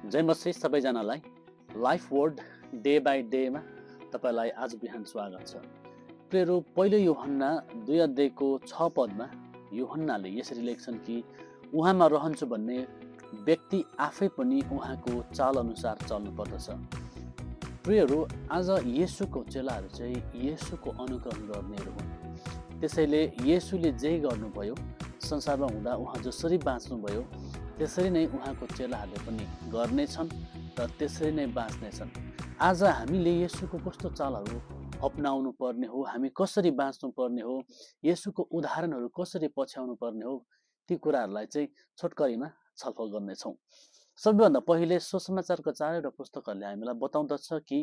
जय मसिह सबैजनालाई life word day by डेमा तपाईलाई आज बिहान स्वागत छ। प्रियहरू, पहिलो यूहन्ना 2 अध्यायको 6 पदमा यूहन्नाले यसरी लेख्छन् कि उहाँमा रहन्छु भन्ने व्यक्ति आफै पनि उहाँको चाल अनुसार चल्नु पर्दछ। प्रियहरू, आज येशूको चेलाहरू चाहिँ येशूको अनुकरण गर्नेहरू हुन्। त्यसैले येशूले जे गर्नुभयो, संसारमा हुँदा उहाँ जसरी बाँच्नुभयो त्यसरी नै उहाँको चेलाहरूले पनि गर्नेछन् र त्यसरी नै बाँच्नेछन्। आज हामीले येशूको कस्तो चालहरू अपनाउनु पर्ने हो, हामी कसरी बाँच्नु पर्ने हो, येशूको उदाहरणहरू कसरी पछ्याउनु पर्ने हो, ती कुराहरूलाई चाहिँ छोटकरीमा छलफल गर्नेछौँ। सबैभन्दा पहिले सुसमाचारका 4वटा पुस्तकहरूले हामीलाई बताउँदछ कि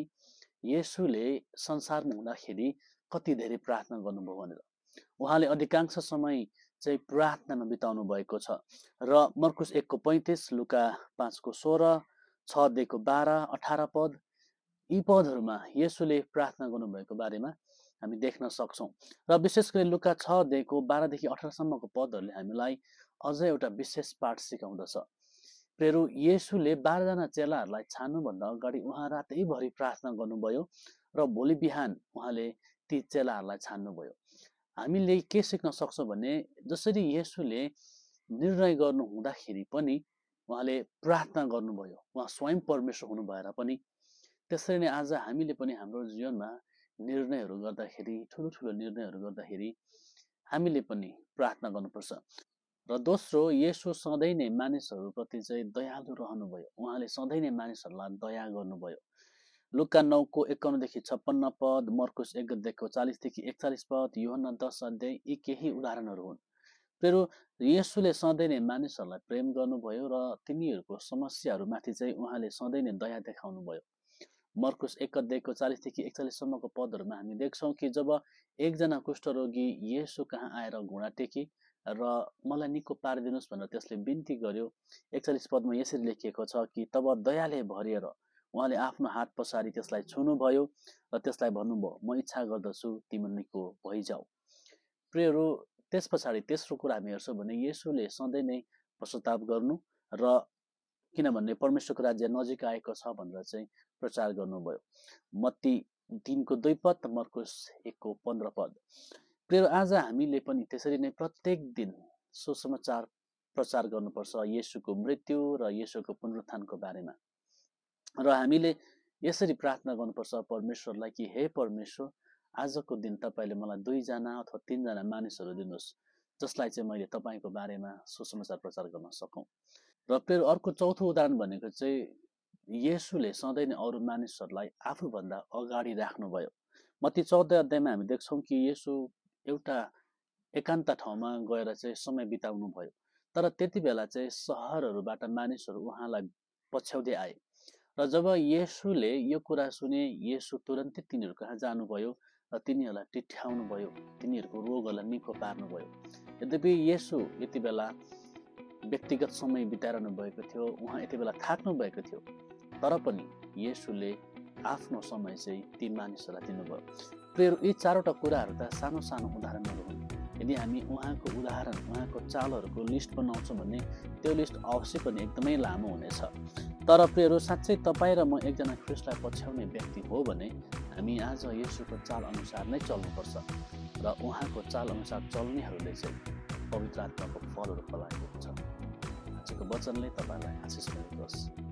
येशूले संसारमा हुँदाखेरि कति धेरै प्रार्थना गर्नुभयो भनेर। उहाँले अधिकांश समय चाहिँ प्रार्थनामा बिताउनु भएको छ र मर्कुस 1:35, लुका 5:16, 6:12, 18 पद, यी पदहरूमा येशूले प्रार्थना गर्नुभएको बारेमा हामी देख्न सक्छौँ। र विशेष गरी लुका 6:12देखि 18सम्मको पदहरूले हामीलाई अझ एउटा विशेष पाठ सिकाउँदछ। प्रियहरू, येशूले 12 जना चेलाहरूलाई छान्नुभन्दा अगाडि उहाँ रातैभरि प्रार्थना गर्नुभयो र भोलि बिहान उहाँले ती चेलाहरूलाई छान्नुभयो। हामीले के सिक्न सक्छौँ भने जसरी येशूले निर्णय गर्नु हुँदाखेरि पनि उहाँले प्रार्थना गर्नुभयो, उहाँ स्वयं परमेश्वर हुनु भएर पनि, त्यसरी नै आज हामीले पनि हाम्रो जीवनमा निर्णयहरू गर्दाखेरि, ठुलो निर्णयहरू गर्दाखेरि हामीले पनि प्रार्थना गर्नुपर्छ। र दोस्रो, येशू सधैँ नै मानिसहरूप्रति चाहिँ दयालु रहनुभयो। उहाँले सधैँ नै मानिसहरूलाई दया गर्नुभयो। लुका 9:51देखि 56 पद, मर्कुस 1:40देखि 41 पद, यूहन्ना 10 अध्याय, यी केही उदाहरणहरू हुन्। फेरि येशूले सधैँ नै मानिसहरूलाई प्रेम गर्नुभयो र तिनीहरूको समस्याहरूमाथि चाहिँ उहाँले सधैँ नै दया देखाउनु भयो। मर्कुस 1:40देखि 41सम्मको पदहरूमा हामी देख्छौँ कि जब एकजना कुष्ठरोगी येशू कहाँ आएर घुँडा टेकी र मलाई निको पारिदिनुहोस् भनेर त्यसले बिन्ती गर्यो। 41 पदमा यसरी लेखिएको छ कि तब दयाले भरिएर उहाँले आफ्नो हात पसारी त्यसलाई छुनुभयो र त्यसलाई भन्नुभयो, म इच्छा गर्दछु तिमी निको भइजाऊ। प्रियहरू, त्यस पछाडि तेस्रो कुरा हामी हेर्छौँ भने येशूले सधैँ नै पश्चाताप गर्नु र किनभने परमेश्वरको राज्य नजिक आएको छ भनेर चाहिँ प्रचार गर्नुभयो। मत्ती 3:2 पद, मर्कुस 1:15 पद। प्रियहरू, आज हामीले पनि त्यसरी नै प्रत्येक दिन सुसमाचार प्रचार गर्नुपर्छ येशूको मृत्यु र येशूको पुनरुत्थानको बारेमा। र हामीले यसरी प्रार्थना गर्नुपर्छ परमेश्वरलाई कि हे परमेश्वर, आजको दिन तपाईँले मलाई 2 जना अथवा 3 जना मानिसहरू दिनुहोस् जसलाई चाहिँ मैले तपाईँको बारेमा सुसमाचार प्रचार गर्न सकौँ। र फेरि अर्को चौथो उदाहरण भनेको चाहिँ येशूले सधैँ नै अरू मानिसहरूलाई आफूभन्दा अगाडि राख्नुभयो। मत्ती 14 अध्यायमा हामी देख्छौँ कि येशू एउटा एकान्त ठाउँमा गएर चाहिँ समय बिताउनु भयो। तर त्यति बेला चाहिँ सहरहरूबाट मानिसहरू उहाँलाई पछ्याउँदै आए र जब येशूले यो कुरा सुने, येशू तुरन्तै तिनीहरू कहाँ जानुभयो र तिनीहरूलाई टिठ्याउनु भयो, तिनीहरूको रोगहरूलाई निको पार्नुभयो। यद्यपि येशू यति बेला व्यक्तिगत समय बिताइरहनु भएको थियो, उहाँ यति बेला थाक्नु भएको थियो, तर पनि येशूले आफ्नो समय चाहिँ ती मानिसहरूलाई दिनुभयो। प्रियहरू, यी 4वटा कुराहरू त सानो सानो उदाहरणहरू हुन्। यदि हामी उहाँको उदाहरण, उहाँको चालहरूको लिस्ट बनाउँछौँ भने त्यो लिस्ट अवश्य पनि एकदमै लामो हुनेछ। तर प्रियहरू, साँच्चै तपाईँ र म एकजना ख्रिस्टलाई पछ्याउने व्यक्ति हो भने हामी आज येशूको चाल अनुसार नै चल्नुपर्छ र उहाँको चाल अनुसार चल्नेहरूले चाहिँ पवित्र आत्माको फलहरू फलाएको हुन्छ। आजको वचनले तपाईँलाई आशिष मिलोस्।